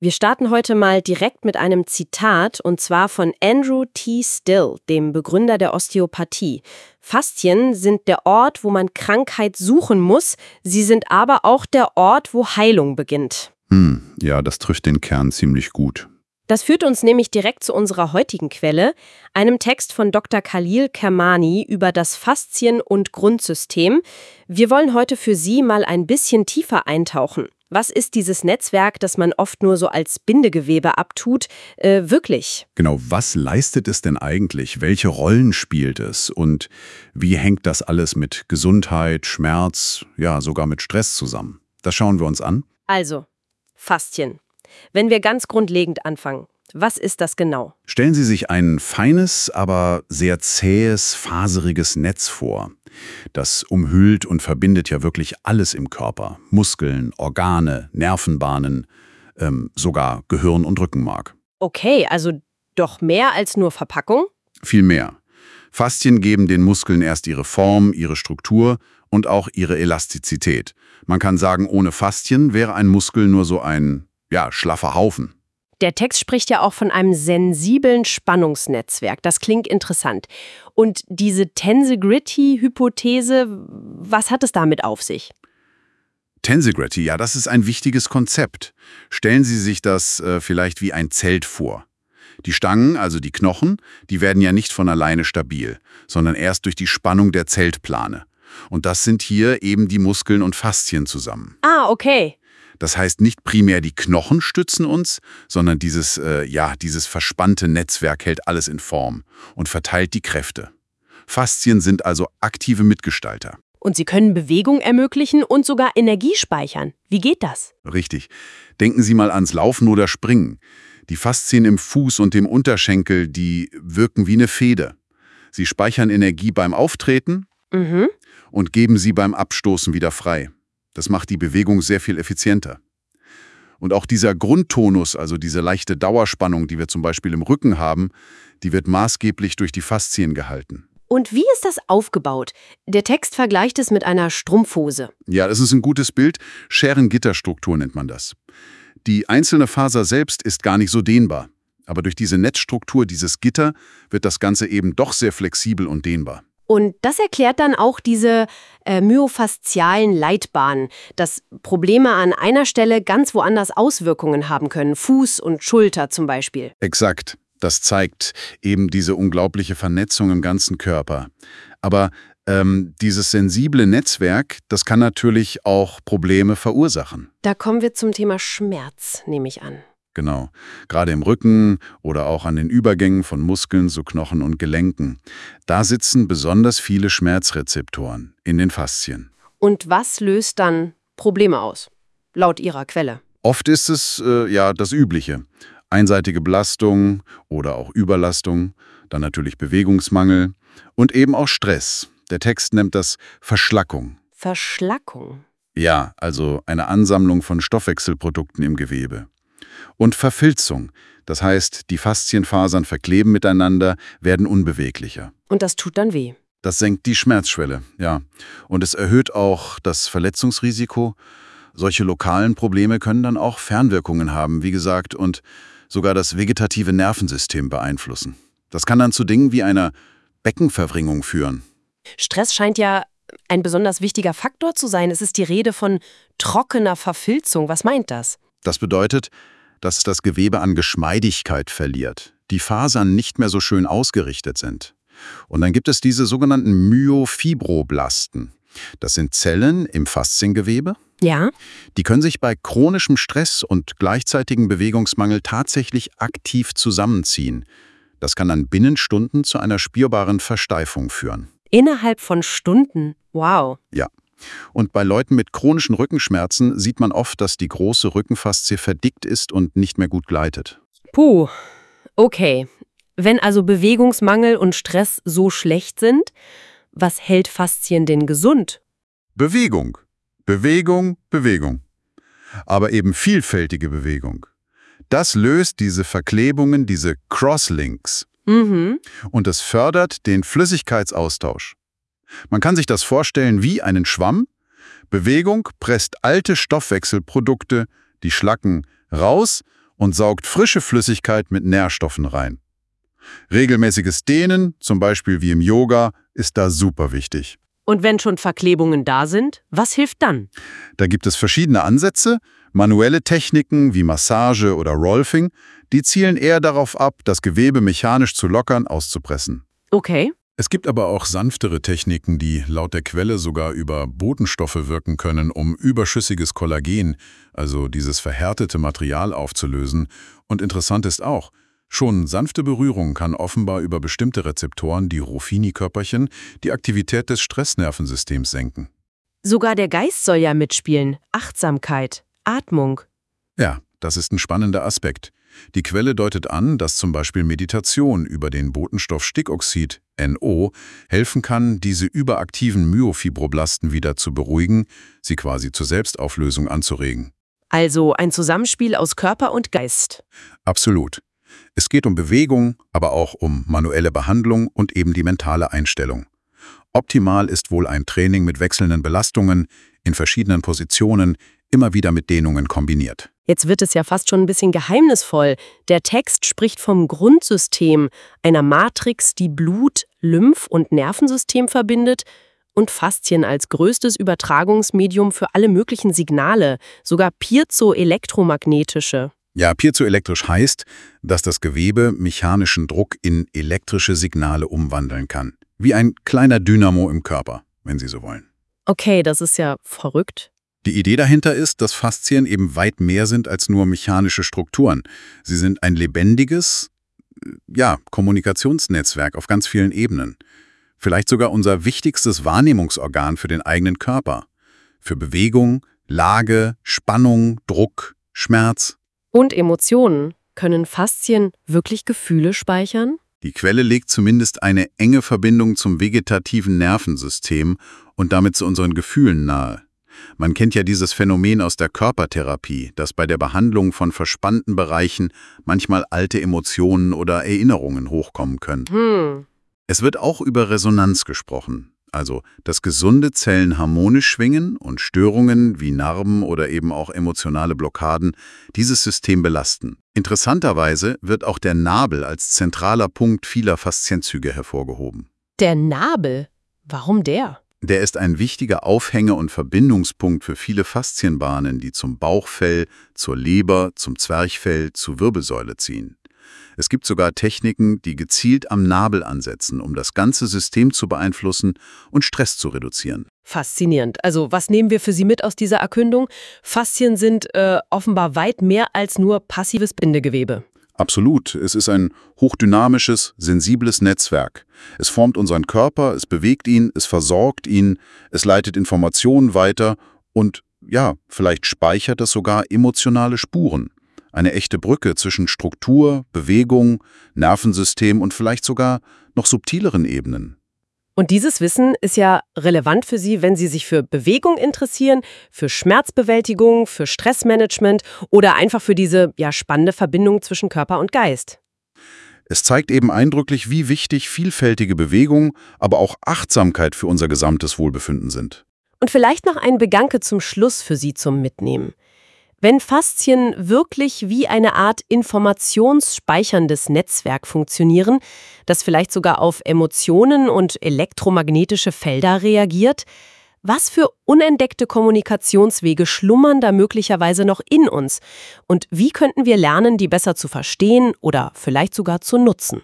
Wir starten heute mal direkt mit einem Zitat, und zwar von Andrew T. Still, dem Begründer der Osteopathie. Faszien sind der Ort, wo man Krankheit suchen muss, sie sind aber auch der Ort, wo Heilung beginnt. Ja, das trifft den Kern ziemlich gut. Das führt uns nämlich direkt zu unserer heutigen Quelle, einem Text von Dr. Khalil Kermani über das Faszien- und Grundsystem. Wir wollen heute für Sie mal ein bisschen tiefer eintauchen. Was ist dieses Netzwerk, das man oft nur so als Bindegewebe abtut, wirklich? Genau, was leistet es denn eigentlich? Welche Rollen spielt es? Und wie hängt das alles mit Gesundheit, Schmerz, ja, sogar mit Stress zusammen? Das schauen wir uns an. Also, Faszien. Wenn wir ganz grundlegend anfangen, was ist das genau? Stellen Sie sich ein feines, aber sehr zähes, faseriges Netz vor. Das umhüllt und verbindet ja wirklich alles im Körper. Muskeln, Organe, Nervenbahnen, sogar Gehirn und Rückenmark. Okay, also doch mehr als nur Verpackung? Viel mehr. Faszien geben den Muskeln erst ihre Form, ihre Struktur und auch ihre Elastizität. Man kann sagen, ohne Faszien wäre ein Muskel nur so ein, schlaffer Haufen. Der Text spricht ja auch von einem sensiblen Spannungsnetzwerk. Das klingt interessant. Und diese Tensegrity-Hypothese, was hat es damit auf sich? Tensegrity, ja, das ist ein wichtiges Konzept. Stellen Sie sich das vielleicht wie ein Zelt vor. Die Stangen, also die Knochen, die werden ja nicht von alleine stabil, sondern erst durch die Spannung der Zeltplane. Und das sind hier eben die Muskeln und Faszien zusammen. Ah, okay. Das heißt, nicht primär die Knochen stützen uns, sondern dieses verspannte Netzwerk hält alles in Form und verteilt die Kräfte. Faszien sind also aktive Mitgestalter. Und sie können Bewegung ermöglichen und sogar Energie speichern. Wie geht das? Richtig. Denken Sie mal ans Laufen oder Springen. Die Faszien im Fuß und dem Unterschenkel, die wirken wie eine Feder. Sie speichern Energie beim Auftreten und geben sie beim Abstoßen wieder frei. Das macht die Bewegung sehr viel effizienter. Und auch dieser Grundtonus, also diese leichte Dauerspannung, die wir zum Beispiel im Rücken haben, die wird maßgeblich durch die Faszien gehalten. Und wie ist das aufgebaut? Der Text vergleicht es mit einer Strumpfhose. Ja, das ist ein gutes Bild. Scherengitterstruktur nennt man das. Die einzelne Faser selbst ist gar nicht so dehnbar. Aber durch diese Netzstruktur, dieses Gitter, wird das Ganze eben doch sehr flexibel und dehnbar. Und das erklärt dann auch diese myofaszialen Leitbahnen, dass Probleme an einer Stelle ganz woanders Auswirkungen haben können, Fuß und Schulter zum Beispiel. Exakt. Das zeigt eben diese unglaubliche Vernetzung im ganzen Körper. Aber dieses sensible Netzwerk, das kann natürlich auch Probleme verursachen. Da kommen wir zum Thema Schmerz, nehme ich an. Genau. Gerade im Rücken oder auch an den Übergängen von Muskeln zu Knochen und Gelenken. Da sitzen besonders viele Schmerzrezeptoren in den Faszien. Und was löst dann Probleme aus, laut Ihrer Quelle? Oft ist es das Übliche. Einseitige Belastung oder auch Überlastung, dann natürlich Bewegungsmangel und eben auch Stress. Der Text nennt das Verschlackung. Verschlackung? Ja, also eine Ansammlung von Stoffwechselprodukten im Gewebe. Und Verfilzung, das heißt, die Faszienfasern verkleben miteinander, werden unbeweglicher. Und das tut dann weh? Das senkt die Schmerzschwelle, ja. Und es erhöht auch das Verletzungsrisiko. Solche lokalen Probleme können dann auch Fernwirkungen haben, wie gesagt, und sogar das vegetative Nervensystem beeinflussen. Das kann dann zu Dingen wie einer Beckenverwringung führen. Stress scheint ja ein besonders wichtiger Faktor zu sein. Es ist die Rede von trockener Verfilzung. Was meint das? Das bedeutet, dass das Gewebe an Geschmeidigkeit verliert, die Fasern nicht mehr so schön ausgerichtet sind. Und dann gibt es diese sogenannten Myofibroblasten. Das sind Zellen im Fasziengewebe. Ja. Die können sich bei chronischem Stress und gleichzeitigem Bewegungsmangel tatsächlich aktiv zusammenziehen. Das kann dann binnen Stunden zu einer spürbaren Versteifung führen. Innerhalb von Stunden? Wow. Ja. Und bei Leuten mit chronischen Rückenschmerzen sieht man oft, dass die große Rückenfaszie verdickt ist und nicht mehr gut gleitet. Puh, okay. Wenn also Bewegungsmangel und Stress so schlecht sind, was hält Faszien denn gesund? Bewegung. Bewegung, Bewegung. Aber eben vielfältige Bewegung. Das löst diese Verklebungen, diese Crosslinks. Und es fördert den Flüssigkeitsaustausch. Man kann sich das vorstellen wie einen Schwamm. Bewegung presst alte Stoffwechselprodukte, die Schlacken, raus und saugt frische Flüssigkeit mit Nährstoffen rein. Regelmäßiges Dehnen, zum Beispiel wie im Yoga, ist da super wichtig. Und wenn schon Verklebungen da sind, was hilft dann? Da gibt es verschiedene Ansätze. Manuelle Techniken wie Massage oder Rolfing, die zielen eher darauf ab, das Gewebe mechanisch zu lockern, auszupressen. Okay. Es gibt aber auch sanftere Techniken, die laut der Quelle sogar über Botenstoffe wirken können, um überschüssiges Kollagen, also dieses verhärtete Material, aufzulösen. Und interessant ist auch, schon sanfte Berührung kann offenbar über bestimmte Rezeptoren, die Ruffini-Körperchen, die Aktivität des Stressnervensystems senken. Sogar der Geist soll ja mitspielen. Achtsamkeit, Atmung. Ja, das ist ein spannender Aspekt. Die Quelle deutet an, dass zum Beispiel Meditation über den Botenstoff Stickoxid, NO, helfen kann, diese überaktiven Myofibroblasten wieder zu beruhigen, sie quasi zur Selbstauflösung anzuregen. Also ein Zusammenspiel aus Körper und Geist. Absolut. Es geht um Bewegung, aber auch um manuelle Behandlung und eben die mentale Einstellung. Optimal ist wohl ein Training mit wechselnden Belastungen, in verschiedenen Positionen, immer wieder mit Dehnungen kombiniert. Jetzt wird es ja fast schon ein bisschen geheimnisvoll. Der Text spricht vom Grundsystem, einer Matrix, die Blut, Lymph- und Nervensystem verbindet und Faszien als größtes Übertragungsmedium für alle möglichen Signale, sogar piezoelektromagnetische. Ja, piezoelektrisch heißt, dass das Gewebe mechanischen Druck in elektrische Signale umwandeln kann. Wie ein kleiner Dynamo im Körper, wenn Sie so wollen. Okay, das ist ja verrückt. Die Idee dahinter ist, dass Faszien eben weit mehr sind als nur mechanische Strukturen. Sie sind ein lebendiges, Kommunikationsnetzwerk auf ganz vielen Ebenen. Vielleicht sogar unser wichtigstes Wahrnehmungsorgan für den eigenen Körper. Für Bewegung, Lage, Spannung, Druck, Schmerz. Und Emotionen. Können Faszien wirklich Gefühle speichern? Die Quelle legt zumindest eine enge Verbindung zum vegetativen Nervensystem und damit zu unseren Gefühlen nahe. Man kennt ja dieses Phänomen aus der Körpertherapie, dass bei der Behandlung von verspannten Bereichen manchmal alte Emotionen oder Erinnerungen hochkommen können. Es wird auch über Resonanz gesprochen, also dass gesunde Zellen harmonisch schwingen und Störungen wie Narben oder eben auch emotionale Blockaden dieses System belasten. Interessanterweise wird auch der Nabel als zentraler Punkt vieler Faszienzüge hervorgehoben. Der Nabel? Warum der? Der ist ein wichtiger Aufhänger- und Verbindungspunkt für viele Faszienbahnen, die zum Bauchfell, zur Leber, zum Zwerchfell, zur Wirbelsäule ziehen. Es gibt sogar Techniken, die gezielt am Nabel ansetzen, um das ganze System zu beeinflussen und Stress zu reduzieren. Faszinierend. Also was nehmen wir für Sie mit aus dieser Erkündung? Faszien sind offenbar weit mehr als nur passives Bindegewebe. Absolut. Es ist ein hochdynamisches, sensibles Netzwerk. Es formt unseren Körper, es bewegt ihn, es versorgt ihn, es leitet Informationen weiter und, vielleicht speichert es sogar emotionale Spuren. Eine echte Brücke zwischen Struktur, Bewegung, Nervensystem und vielleicht sogar noch subtileren Ebenen. Und dieses Wissen ist ja relevant für Sie, wenn Sie sich für Bewegung interessieren, für Schmerzbewältigung, für Stressmanagement oder einfach für diese spannende Verbindung zwischen Körper und Geist. Es zeigt eben eindrücklich, wie wichtig vielfältige Bewegung, aber auch Achtsamkeit für unser gesamtes Wohlbefinden sind. Und vielleicht noch ein Gedanke zum Schluss für Sie zum Mitnehmen. Wenn Faszien wirklich wie eine Art informationsspeicherndes Netzwerk funktionieren, das vielleicht sogar auf Emotionen und elektromagnetische Felder reagiert, was für unentdeckte Kommunikationswege schlummern da möglicherweise noch in uns? Und wie könnten wir lernen, die besser zu verstehen oder vielleicht sogar zu nutzen?